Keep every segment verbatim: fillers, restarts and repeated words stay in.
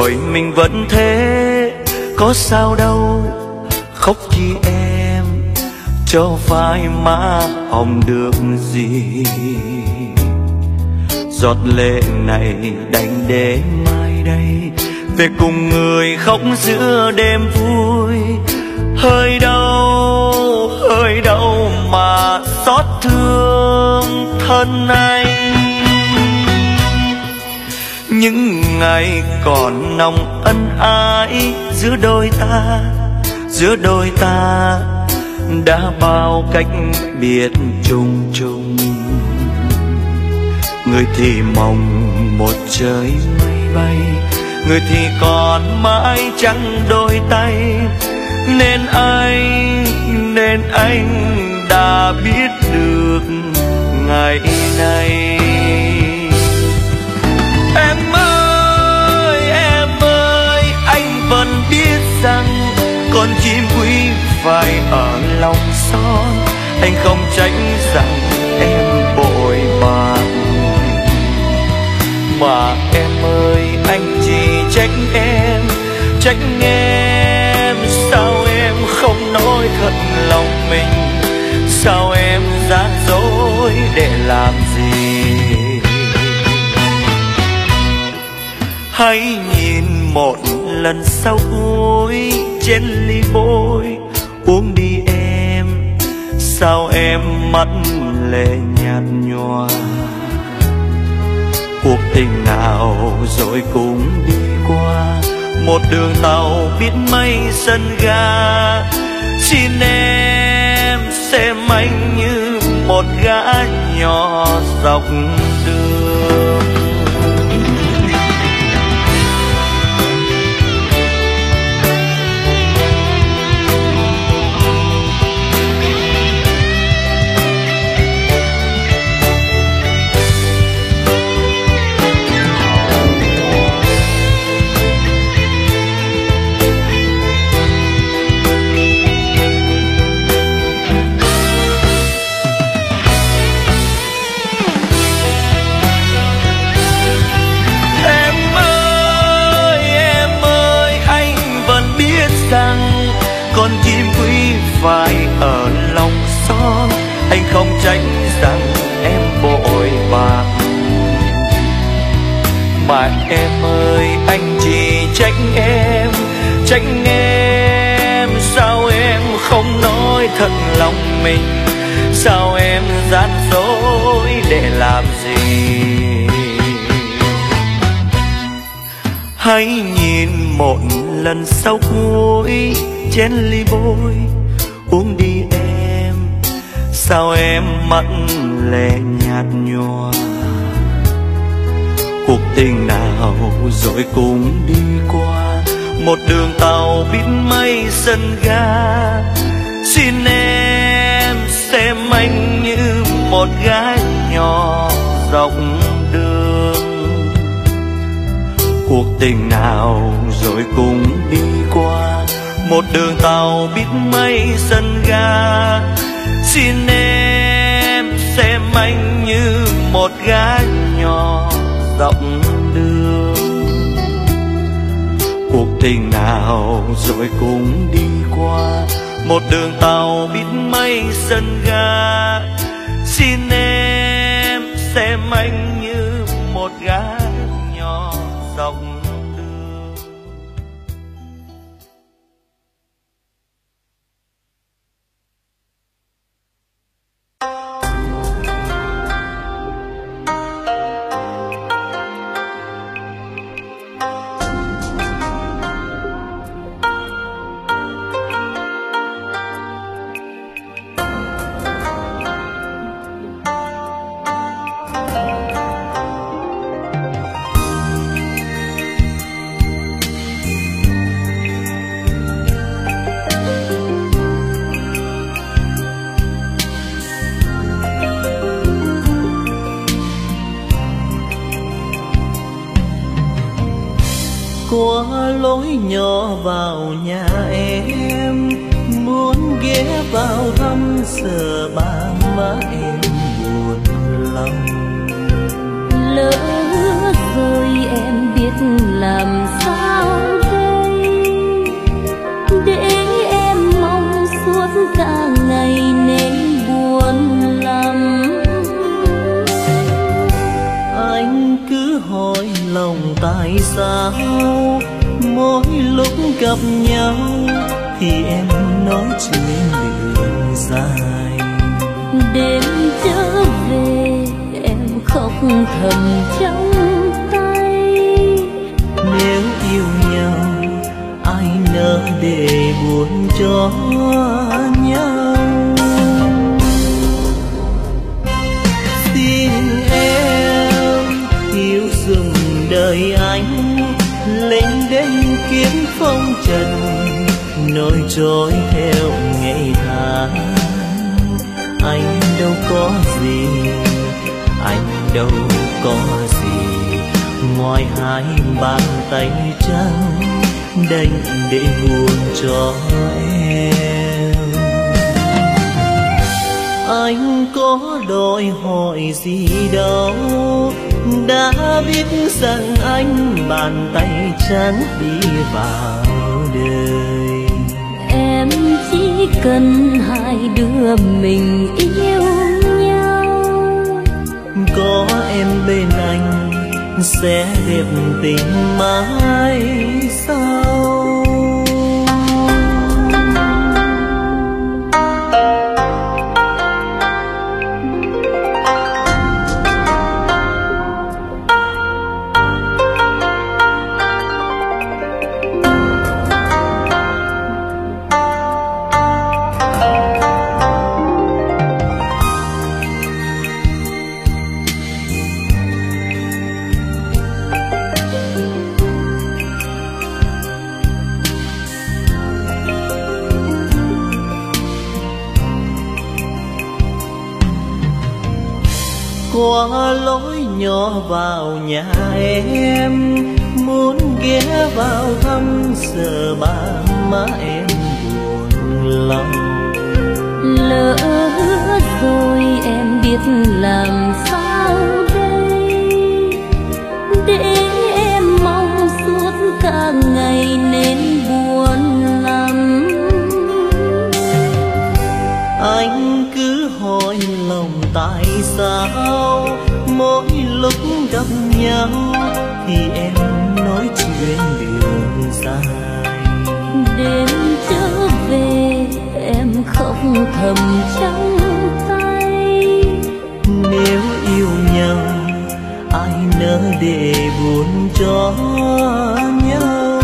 rồi mình vẫn thế, có sao đâu. Khóc chi em, cho phai má hồng được gì. Giọt lệ này đành để mai đây, về cùng người khóc giữa đêm vui. Hơi đau, hơi đau mà xót thương thân anh. Những ngày còn nồng ân ái giữa đôi ta, giữa đôi ta đã bao cách biệt trùng trùng. Người thì mong một trời mây bay, người thì còn mãi trắng đôi tay. Nên anh, nên anh đã biết được ngày nay. Em ơi, em ơi, anh vẫn biết rằng con chim quý phải ở lòng son. Anh không tránh rằng em bội bạc, mà em ơi anh chỉ trách em, trách em. Sao em không nói thật lòng mình, sao em gian dối để làm gì. Hãy nhìn một lần sau cuối trên ly bôi, uống đi em. Sao em mắt lệ nhạt nhòa. Cuộc tình nào rồi cũng đi qua, một đường tàu biết mấy sân ga. Xin em xem anh như một gã nhỏ dọc đường. Con chim quý phải ở lòng son. Anh không tránh rằng em bội bạc, mà em ơi anh chỉ trách em, trách em. Sao em không nói thật lòng mình, sao em gian dối để làm gì. Hãy nhìn một lần sau cuối chén ly bôi, uống đi em. Sao em mắt lệ nhạt nhòa. Cuộc tình nào rồi cũng đi qua, một đường tàu biết mấy sân ga. Xin em xem anh như một gái nhỏ dọc đường. Cuộc tình nào rồi cũng đi qua, một đường tàu biết mấy sân ga. Xin em xem anh như một gái nhỏ dọc đường. Cuộc tình nào rồi cũng đi qua, một đường tàu biết mấy sân ga. Xin em xem anh như một gái nhỏ dọc đường. Qua lối nhỏ vào nhà em, muốn ghé vào thăm sờ ba má em buồn lòng. Lỡ rồi em biết làm sao, cả ngày nên buồn lắm. Anh cứ hỏi lòng tại sao mỗi lúc gặp nhau thì em nói chuyện đường dài. Đêm trở về em khóc thầm trong tay. Nếu yêu nhau ai nỡ để buồn cho nhau. Xin em hiểu dùm đời anh, lên đến kiếm phong trần nỗi trôi theo ngày tháng. Anh đâu có gì, anh đâu có gì ngoài hai bàn tay trắng đành để buồn cho em. Anh có đòi hỏi gì đâu, đã biết rằng anh bàn tay trắng đi vào đời. Em chỉ cần hai đứa mình yêu nhau. Có em bên anh sẽ đẹp tình mãi sau. Qua lối nhỏ vào nhà em, muốn ghé vào thăm sợ ba má em buồn lòng. Lỡ hứa rồi em biết làm sao đây, để em mong suốt cả ngày nên buồn lắm. Anh cứ hỏi lòng tại sao mỗi lúc gặp nhau thì em nói chuyện đường dài. Đêm trở về em khóc thầm trong tay. Nếu yêu nhau ai nỡ để buồn cho nhau.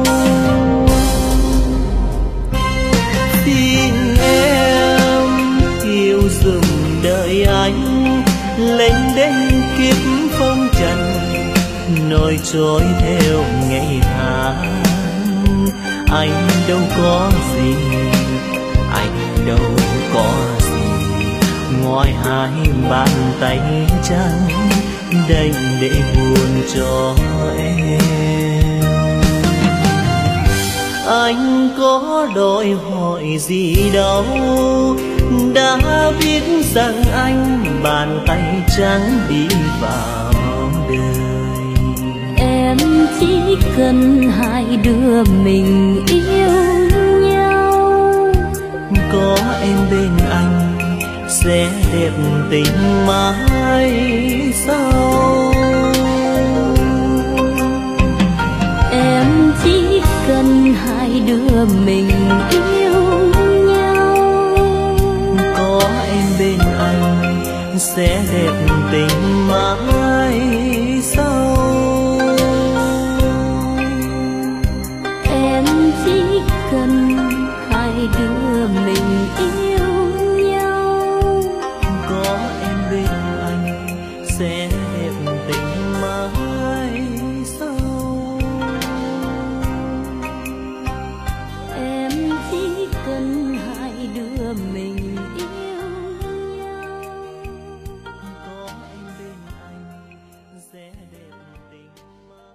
Xin em yêu dùm đời anh, lên đến kiếp phong trần nỗi trôi theo ngày tháng. Anh đâu có gì, anh đâu có gì ngoài hai bàn tay trắng đành để buồn cho em. Anh có đòi hỏi gì đâu, đã biết rằng anh bàn tay trắng đi vào đời. Em chỉ cần hai đứa mình yêu nhau. Có em bên anh sẽ đẹp tình mãi sau. Em chỉ cần hai đứa mình yêu nhau. Có em bên anh sẽ đẹp tình mãi sau. Em chỉ cần hai đứa mình yêu nhau. Có em bên anh sẽ đẹp tình mãi sau. Em chỉ cần hai đứa mình yêu nhau. Có em bên anh sẽ đẹp tình mãi.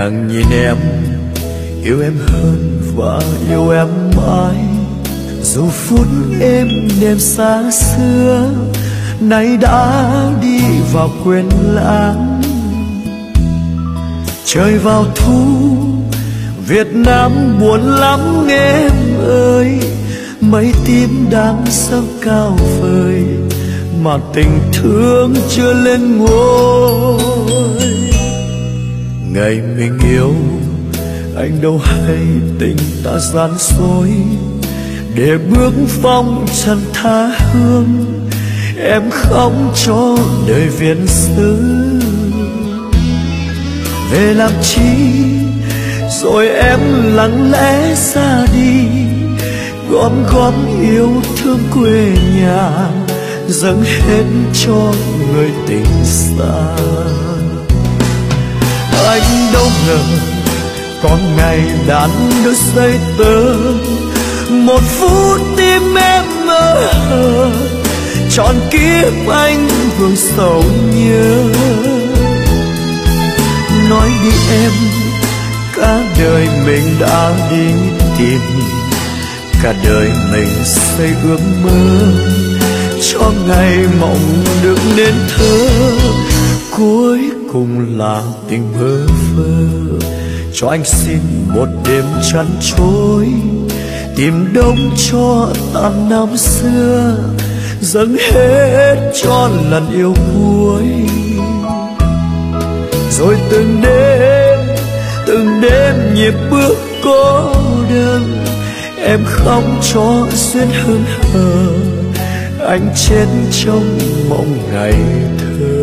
càng nhìn em, yêu em hơn và yêu em mãi. Dù phút êm đêm xa xưa nay đã đi vào quên lãng. Trời vào thu Việt Nam buồn lắm em ơi, mây tím đang dâng cao vời mà tình thương chưa lên ngôi. Ngày mình yêu anh đâu hay tình ta gian dối, để bước phong trần tha hương em không cho đời viễn xứ. Về làm chi rồi em lặng lẽ ra đi, gom góp yêu thương quê nhà dâng hết cho người tình xa. Anh đâu ngờ có ngày đàn đôi giây tơ, một phút tim em mơ trọn kiếp anh vương sầu nhớ. Nói đi em, cả đời mình đã đi tìm, cả đời mình xây ước mơ cho ngày mộng được nên thơ. Cuối cùng là tình bơ vơ, cho anh xin một đêm chăn trối, tìm đông cho tàn năm xưa dâng hết cho lần yêu cuối. Rồi từng đêm từng đêm nhịp bước cô đơn, em không cho duyên hương hờ, anh chết trong mộng ngày thơ.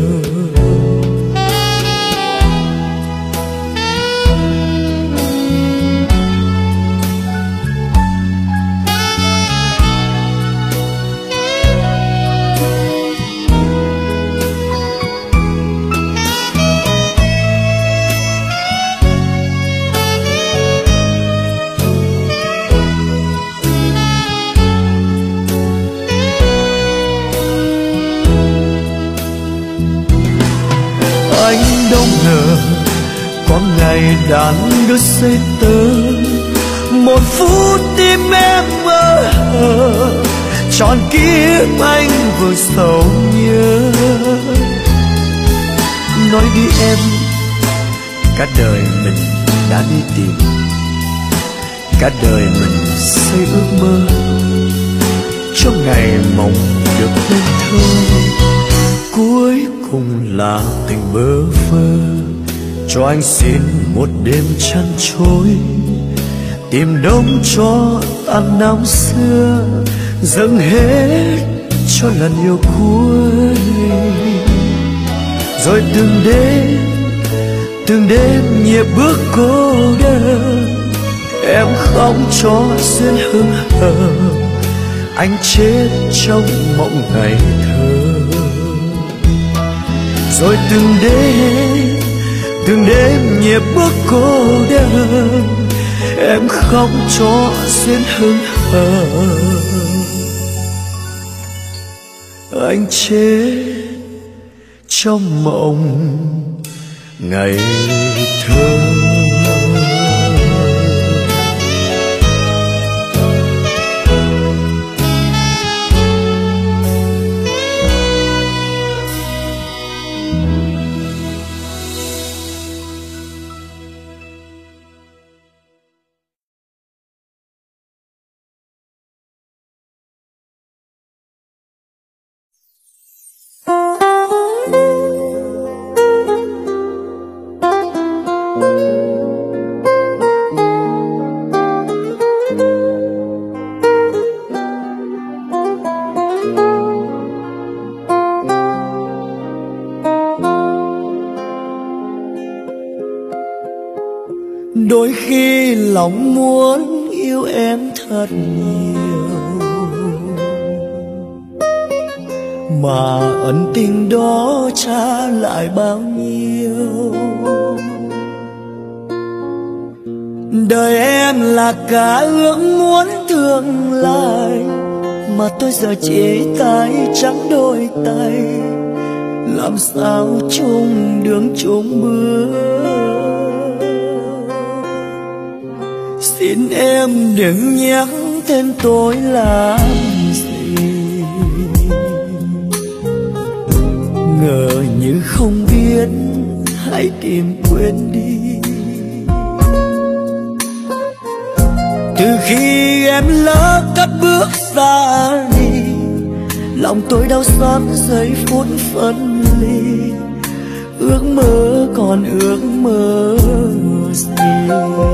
Có ngày đàn đôi giây tơ, một phút tim em mơ trọn kiếp anh vừa sầu nhớ. Nói đi em, cả đời mình đã đi tìm, cả đời mình xây ước mơ cho ngày mộng được nên thơ. Cuối cùng là tình bơ vơ, cho anh xin một đêm chăn trối, tìm đông cho tàn năm xưa dâng hết cho lần yêu cuối. Rồi từng đêm từng đêm nhịp bước cô đơn, em không cho duyên hương hờ, anh chết trong mộng ngày thơ. Rồi từng đêm từng đêm nhịp bước cô đơn, em không cho duyên hương hờ, anh chết trong mộng ngày thơ. Đôi khi lòng muốn yêu em thật nhiều, mà ân tình đó trả lại bao nhiêu. Đời em là cả ước muốn tương lai, mà tôi giờ chỉ tay trắng đôi tay, làm sao chung đường chung bước. Xin em đừng nhắc tên tôi làm gì, ngờ như không biết, hãy tìm quên đi. Từ khi em lỡ cất bước ra đi, lòng tôi đau xót giây phút phân ly. Ước mơ còn ước mơ gì,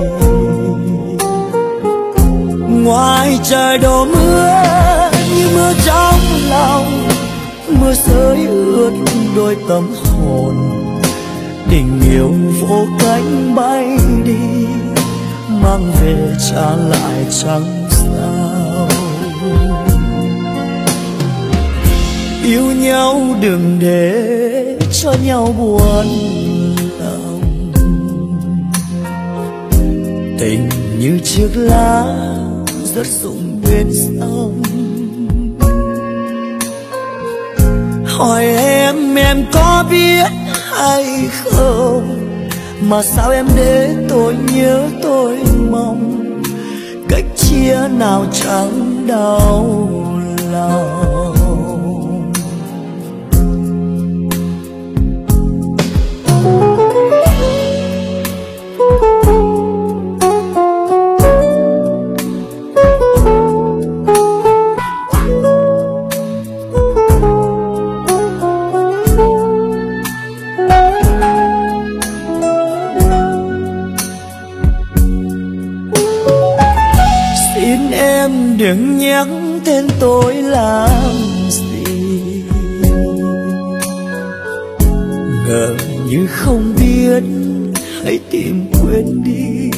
ngoài trời đổ mưa như mưa trong lòng, mưa rơi ướt đôi tâm hồn. Tình yêu vô cánh bay đi, mang về trả lại chẳng sao. Yêu nhau đừng để cho nhau buồn lòng, tình như chiếc lá rớt rụng bên sông. Hỏi em em có biết hay không, mà sao em để tôi nhớ tôi mong. Cách chia nào chẳng đau lòng. Đừng nhắc tên tôi làm gì, ngờ như không biết, hãy tìm quên đi.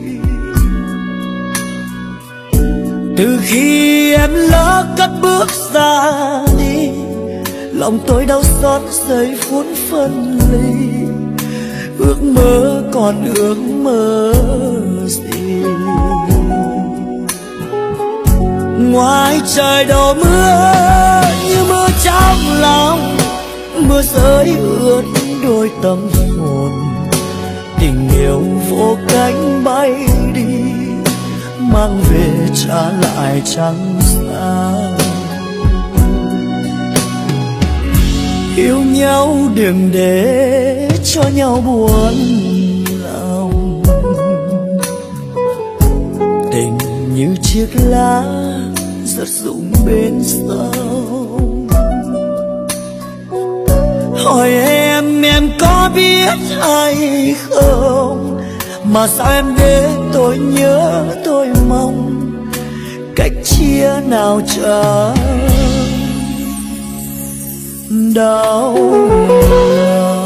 Từ khi em lỡ cất bước ra đi, lòng tôi đau xót giây phút phân ly. Ước mơ còn ước mơ gì, ngoài trời đổ mưa như mưa trong lòng, mưa rơi ướt đôi tâm hồn. Tình yêu vô cánh bay đi, mang về trả lại chẳng sao. Yêu nhau đừng để cho nhau buồn lòng, tình như chiếc lá rớt rụng bên sông. Hỏi em em có biết hay không, mà sao em để tôi nhớ tôi mong. Cách chia nào chẳng đau lòng.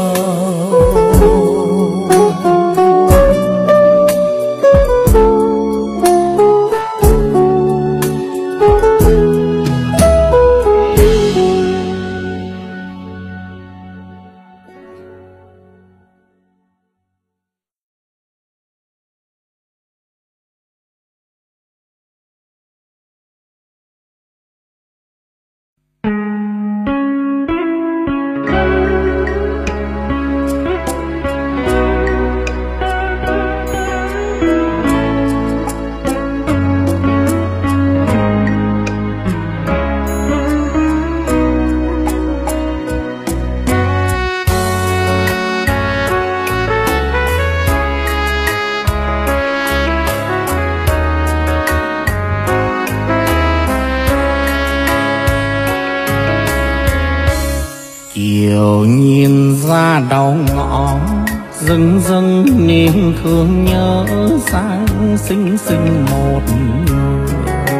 Chiều nhìn ra đầu ngõ, dâng dâng niềm thương nhớ sang xinh xinh một người.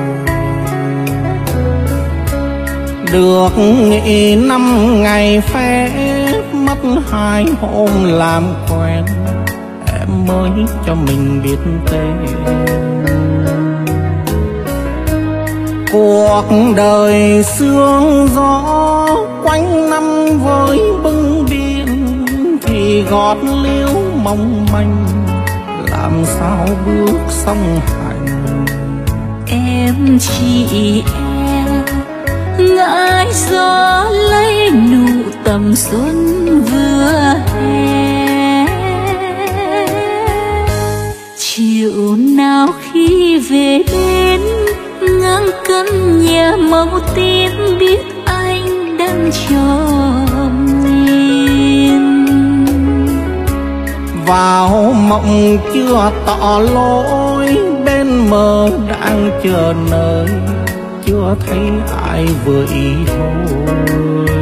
Được nghỉ năm ngày phép, mất hai hôm làm quen, em mới cho mình biết tên. Cuộc đời sương gió quanh năm với bưng biên, thì gót liễu mong manh làm sao bước song hành. Em chỉ em ngãi gió lấy nụ tầm xuân vừa hè, chiều chiều nào khi về đến ngang căn nhà màu tím, biết anh đang chờ nhìn. Vào mộng chưa tỏ lối, bên mơ đang chờ nơi, chưa thấy ai vừa ý thôi.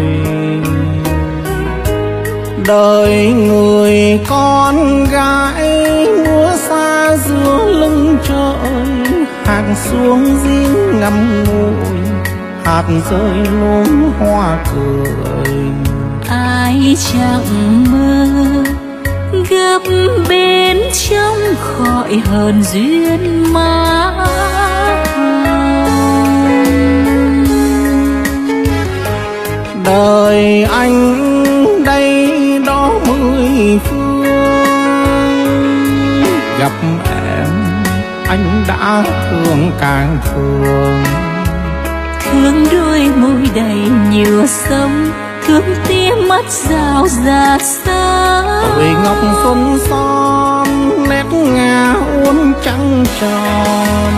Đời người con gái mưa xa giữa lưng trời, hạt xuống giếng ngắm ngùi, hạt rơi lốm hoa cười. Ai chẳng mơ gặp bên trong khỏi hờn duyên má hồng. Đời anh đây đó mười phương, gặp em anh đã thương càng thương. Thương đôi môi đầy nhựa sông, thương tia mắt rào rạt xa. Tuổi ngọc xuân son nét ngà uốn trắng tròn,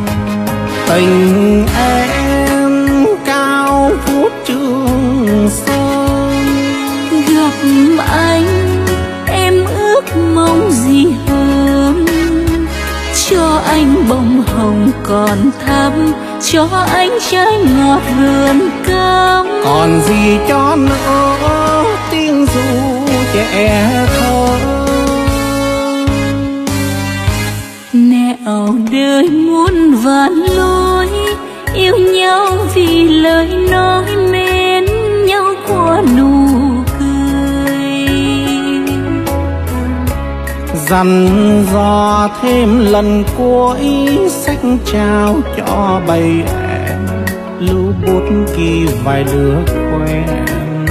tình em cao vút trường sơn. Gặp anh em ước mong gì hơn, cho anh bông hồng còn thắm, cho anh trái ngọt vườn cam. Còn gì cho nữa tiếng ru trẻ thơ. Nẻo đời muôn vàn lối, yêu nhau vì lời nói mến nhau của nụ cười. Dặn dò thêm lần cuối, sách trao cho bầy em, lưu bút ghi vài đứa quen.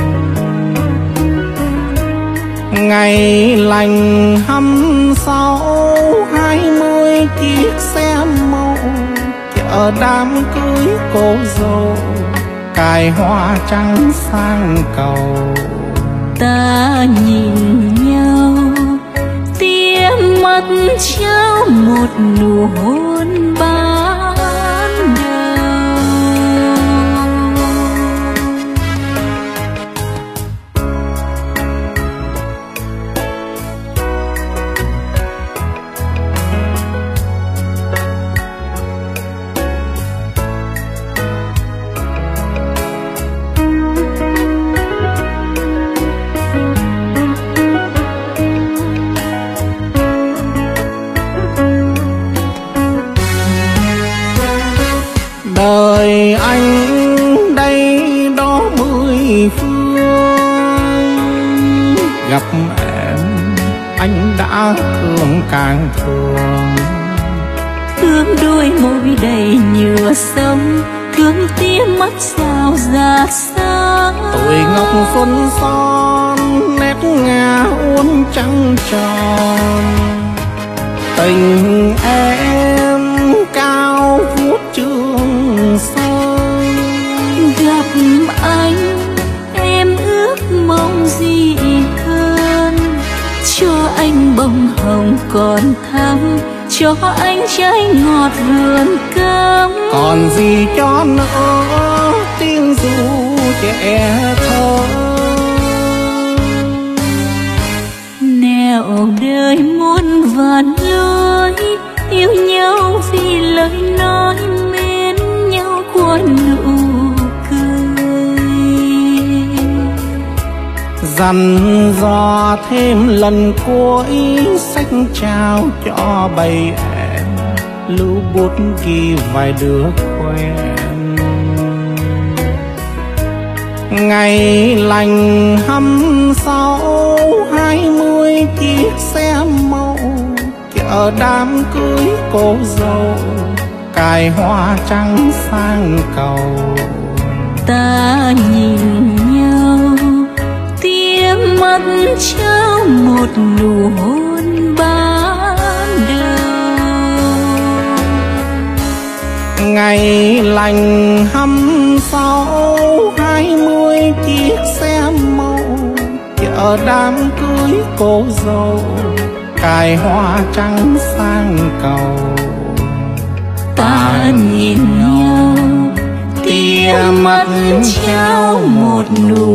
Ngày lành hăm sáu, hai mươi chiếc xe màu, chợ đám cưới cô dâu, cài hoa trắng sang cầu. Ta nhìn nhau tia mắt trao một nụ hôn ban đầu. Đời anh đây đó mười phương, gặp em anh đã thương càng thương. Thương đôi môi đầy nhựa sông, thương tia mắt rào rạt xa. Tuổi ngọc xuân son nét ngà uốn trắng tròn, tình em cao vút trường sơn. Gặp anh em ước mong gì hơn, cho anh bông hồng còn thắm, cho anh trái ngọt vườn cam. Còn gì cho nữa tiếng ru trẻ thơ. Nẻo đời muôn vàn lối, yêu nhau vì lời nói mến nhau của nụ cười. Dặn dò thêm lần cuối, sách trao cho bầy em, lưu bút ghi vài đứa quen. Ngày lành hăm sáu, hai mươi chiếc xe màu, chợ đám cưới cô dâu, cài hoa trắng sang cầu. Ta nhìn nhau tia mắt trao một nụ hôn ban đầu. Ngày lành hăm sáu, hai mươi chiếc xe màu, chợ đám cưới cô dâu, cài hoa trắng sang cầu. Ta nhìn nhau tia mắt trao một nụ